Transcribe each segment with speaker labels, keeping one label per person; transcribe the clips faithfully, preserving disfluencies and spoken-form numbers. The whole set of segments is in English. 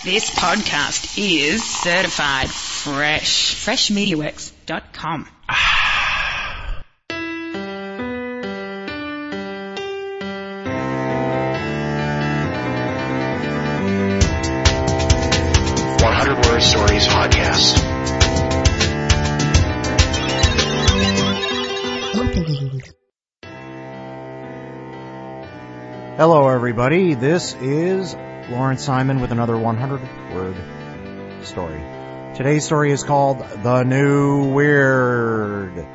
Speaker 1: This podcast is certified fresh. fresh media works dot com.
Speaker 2: one hundred Word Stories Podcast.
Speaker 3: Hello, everybody. This is Lawrence Simon with another one hundred word story. Today's story is called The New Weird.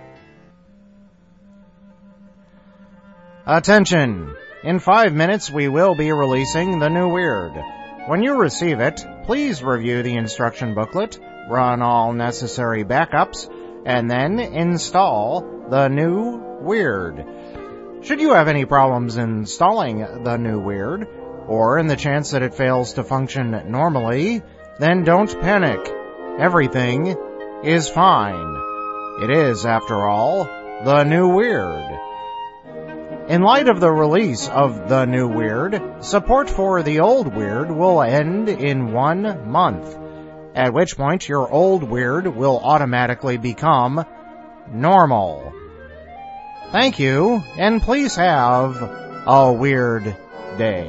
Speaker 3: Attention! In five minutes, we will be releasing The New Weird. When you receive it, please review the instruction booklet, run all necessary backups, and then install The New Weird. Should you have any problems installing The New Weird, or in the chance that it fails to function normally, then don't panic. Everything is fine. It is, after all, The New Weird. In light of the release of The New Weird, support for the old Weird will end in one month, at which point your old Weird will automatically become normal. Thank you, and please have a weird day.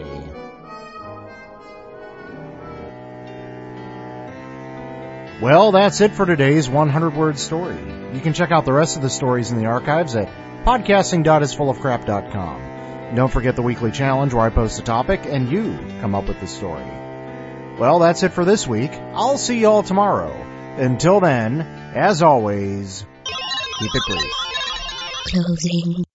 Speaker 3: Well, that's it for today's one hundred word story. You can check out the rest of the stories in the archives at podcasting dot is full of crap dot com. Don't forget the weekly challenge where I post a topic and you come up with the story. Well, that's it for this week. I'll see you all tomorrow. Until then, as always, keep it brief.
Speaker 4: Closing.